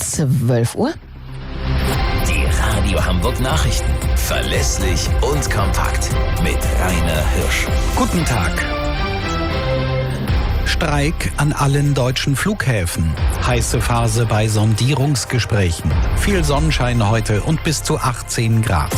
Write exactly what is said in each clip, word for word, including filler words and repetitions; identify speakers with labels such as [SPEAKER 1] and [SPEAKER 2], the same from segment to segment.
[SPEAKER 1] zwölf Uhr.
[SPEAKER 2] Die Radio Hamburg Nachrichten. Verlässlich und kompakt. Mit Rainer Hirsch.
[SPEAKER 3] Guten Tag. Streik an allen deutschen Flughäfen. Heiße Phase bei Sondierungsgesprächen. Viel Sonnenschein heute und bis zu achtzehn Grad.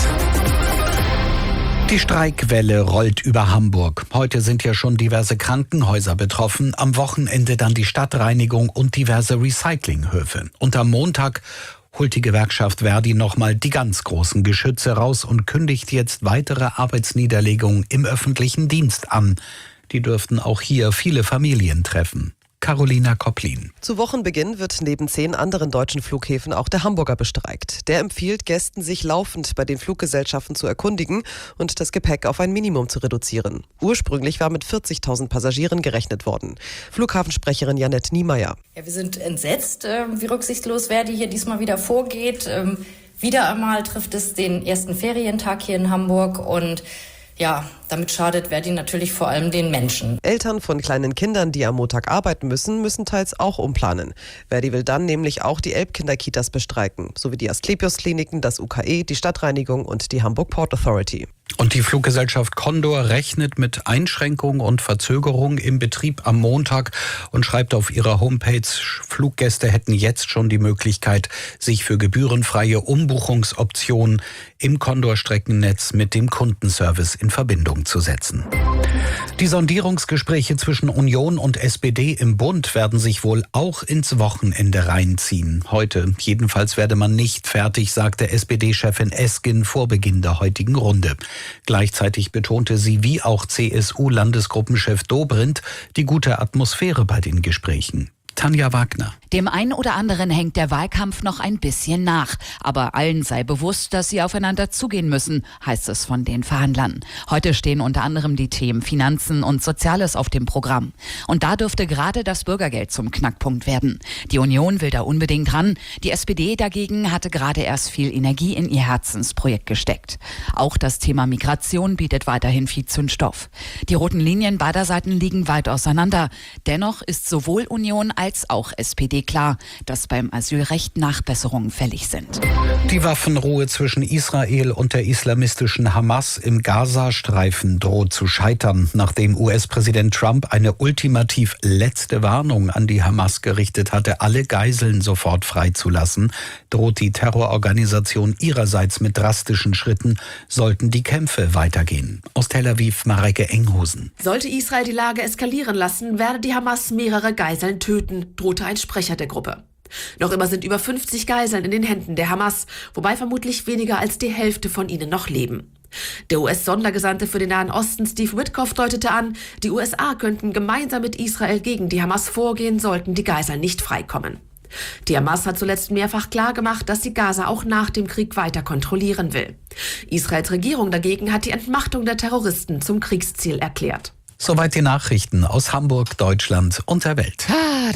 [SPEAKER 3] Die Streikwelle rollt über Hamburg. Heute sind ja schon diverse Krankenhäuser betroffen, am Wochenende dann die Stadtreinigung und diverse Recyclinghöfe. Und am Montag holt die Gewerkschaft Verdi nochmal die ganz großen Geschütze raus und kündigt jetzt weitere Arbeitsniederlegungen im öffentlichen Dienst an. Die dürften auch hier viele Familien treffen. Carolina Kopplin.
[SPEAKER 4] Zu Wochenbeginn wird neben zehn anderen deutschen Flughäfen auch der Hamburger bestreikt. Der empfiehlt Gästen, sich laufend bei den Fluggesellschaften zu erkundigen und das Gepäck auf ein Minimum zu reduzieren. Ursprünglich war mit vierzigtausend Passagieren gerechnet worden. Flughafensprecherin Janette Niemeyer.
[SPEAKER 5] Ja, wir sind entsetzt, äh, wie rücksichtslos Verdi hier diesmal wieder vorgeht. Ähm, wieder einmal trifft es den ersten Ferientag hier in Hamburg und ja, damit schadet Verdi natürlich vor allem den Menschen.
[SPEAKER 4] Eltern von kleinen Kindern, die am Montag arbeiten müssen, müssen teils auch umplanen. Verdi will dann nämlich auch die Elbkinderkitas bestreiken, sowie die Asklepios-Kliniken, das U K E, die Stadtreinigung und die Hamburg Port Authority.
[SPEAKER 3] Und die Fluggesellschaft Condor rechnet mit Einschränkungen und Verzögerungen im Betrieb am Montag und schreibt auf ihrer Homepage, Fluggäste hätten jetzt schon die Möglichkeit, sich für gebührenfreie Umbuchungsoptionen im Condor-Streckennetz mit dem Kundenservice in Verbindung zu setzen. Die Sondierungsgespräche zwischen Union und S P D im Bund werden sich wohl auch ins Wochenende reinziehen. Heute jedenfalls werde man nicht fertig, sagte S P D-Chefin Esken vor Beginn der heutigen Runde. Gleichzeitig betonte sie, wie auch C S U-Landesgruppenchef Dobrindt, die gute Atmosphäre bei den Gesprächen. Tanja Wagner.
[SPEAKER 6] Dem einen oder anderen hängt der Wahlkampf noch ein bisschen nach. Aber allen sei bewusst, dass sie aufeinander zugehen müssen, heißt es von den Verhandlern. Heute stehen unter anderem die Themen Finanzen und Soziales auf dem Programm. Und da dürfte gerade das Bürgergeld zum Knackpunkt werden. Die Union will da unbedingt ran. Die S P D dagegen hatte gerade erst viel Energie in ihr Herzensprojekt gesteckt. Auch das Thema Migration bietet weiterhin viel Zündstoff. Die roten Linien beider Seiten liegen weit auseinander. Dennoch ist sowohl Union als als auch S P D klar, dass beim Asylrecht Nachbesserungen fällig sind.
[SPEAKER 3] Die Waffenruhe zwischen Israel und der islamistischen Hamas im Gazastreifen droht zu scheitern, nachdem U S-Präsident Trump eine ultimativ letzte Warnung an die Hamas gerichtet hatte, alle Geiseln sofort freizulassen, droht die Terrororganisation ihrerseits mit drastischen Schritten, sollten die Kämpfe weitergehen. Aus Tel Aviv Mareike Enghusen.
[SPEAKER 7] Sollte Israel die Lage eskalieren lassen, werde die Hamas mehrere Geiseln töten, drohte ein Sprecher der Gruppe. Noch immer sind über fünfzig Geiseln in den Händen der Hamas, wobei vermutlich weniger als die Hälfte von ihnen noch leben. Der U S-Sondergesandte für den Nahen Osten Steve Witkoff deutete an, die U S A könnten gemeinsam mit Israel gegen die Hamas vorgehen, sollten die Geiseln nicht freikommen. Die Hamas hat zuletzt mehrfach klargemacht, dass sie Gaza auch nach dem Krieg weiter kontrollieren will. Israels Regierung dagegen hat die Entmachtung der Terroristen zum Kriegsziel erklärt.
[SPEAKER 3] Soweit die Nachrichten aus Hamburg, Deutschland und der Welt.
[SPEAKER 1] Ah,